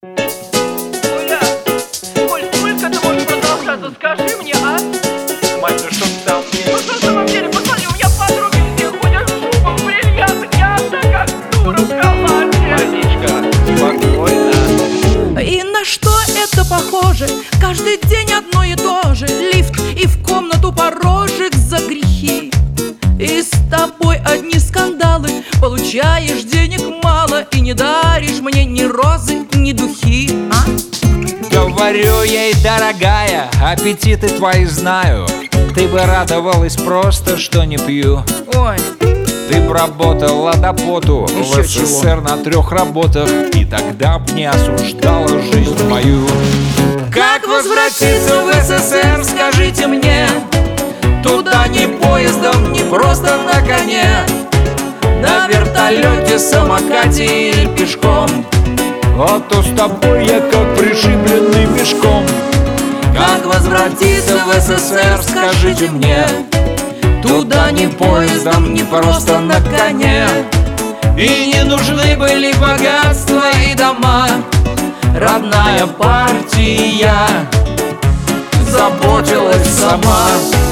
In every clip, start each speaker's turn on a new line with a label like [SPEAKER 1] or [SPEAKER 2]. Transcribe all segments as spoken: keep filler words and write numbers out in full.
[SPEAKER 1] Оля, Оль, сколько это может продолжаться? Скажи мне, а?
[SPEAKER 2] Мать, ну что ты там?
[SPEAKER 1] Ну что в самом деле, посмотри, у меня подруги все ходят в шубах, в бриллиантах, я одна как дура в халате.
[SPEAKER 2] Водичка, спокойно.
[SPEAKER 3] И на что это похоже? Каждый день одно и то же. Лифт и в комнату порожек за грехи. И с тобой одни скандалы. Получаешь денег мало и не даришь мне ни розы, ни духи, а?
[SPEAKER 4] Говорю ей, дорогая, аппетиты твои знаю. Ты бы радовалась просто, что не пью.
[SPEAKER 3] Ой,
[SPEAKER 4] Ты б работала до поту в
[SPEAKER 3] Еще
[SPEAKER 4] СССР на трех работах, и тогда б не осуждала жизнь мою. Как возвратиться в СССР, скажите мне? Туда ни поездом, ни просто на коне, на вертолете, самокате или пешком. А то с тобой я как пришибленный мешком. Как возвратиться в СССР, скажите мне? Туда ни поездом, ни просто на коне. И не нужны были богатства и дома. Родная партия заботилась сама.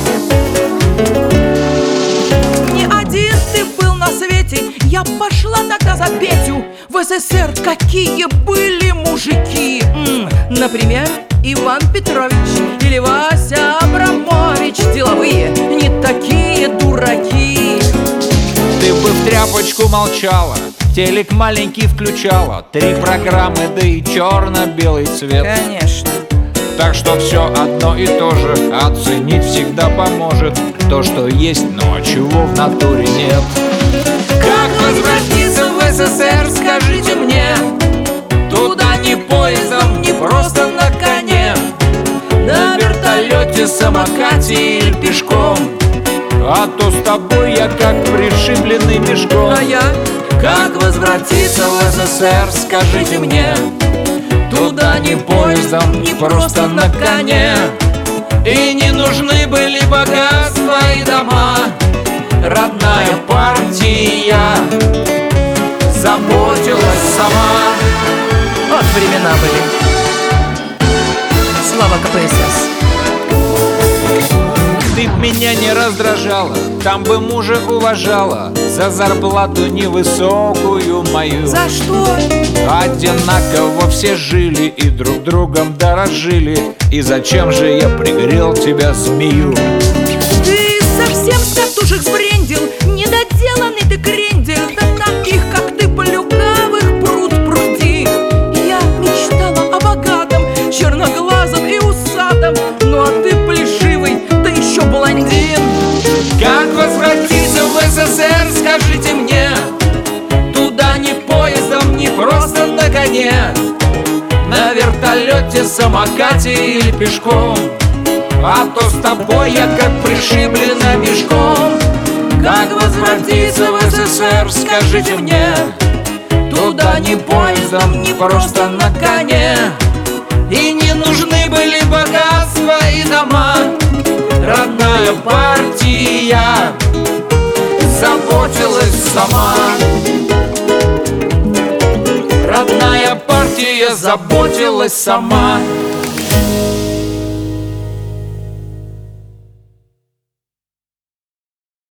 [SPEAKER 3] не один ты был на свете. Я пошла тогда за Петю. В СССР какие были мужики. М, Например, Иван Петрович или Вася Абрамович. Деловые, не такие дураки.
[SPEAKER 4] Ты бы в тряпочку молчала, телек маленький включала, три программы, да и черно-белый цвет.
[SPEAKER 3] Конечно.
[SPEAKER 4] Так что все одно и то же оценить всегда поможет то, что есть, но чего в натуре нет. Как возвратиться в СССР, скажите мне? Туда ни поездом, ни просто на коне, на вертолете, самокате или пешком. А то с тобой я как пришибленный мешком.
[SPEAKER 3] А я?
[SPEAKER 4] Как возвратиться в СССР, скажите мне? Туда ни поездом, ни просто на коне. И не нужны были богатства и дома. Родная партия заботилась сама.
[SPEAKER 3] Вот времена были. Слава КПСС.
[SPEAKER 4] Ты б меня не раздражала, там бы мужа уважала за зарплату невысокую мою.
[SPEAKER 3] За что?
[SPEAKER 4] Одинаково все жили и друг другом дорожили. И зачем же я пригрел тебя, змею?
[SPEAKER 3] Ты совсем с катушек сбрендил. Недоделанный ты крендель. Да таких, как ты, плюгавых пруд пруди. Я мечтала о богатом, черноглазом и усатом. Ну а ты плешивый, да еще блондин.
[SPEAKER 4] Как возвратиться в СССР, скажите мне? Туда ни поездом, ни просто на коне, на вертолете, самокате или пешком. А то с тобой я как пришиблена мешком. Как возвратиться в СССР, скажите мне? Туда ни поездом, ни просто на коне. И не нужны были богатства и дома. Родная партия заботилась сама. Родная партия заботилась сама.